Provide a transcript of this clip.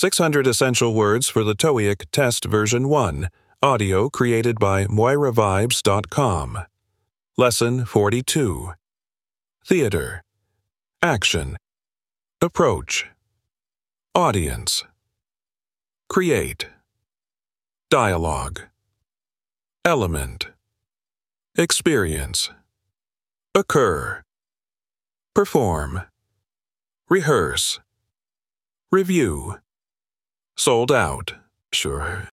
600 Essential Words for the TOEIC Test Version 1. Audio created by MoiraVibes.com. Lesson 42. Theater. Action. Approach. Audience. Create. Dialogue. Element. Experience. Occur. Perform. Rehearse. Review. Sold out. Sure.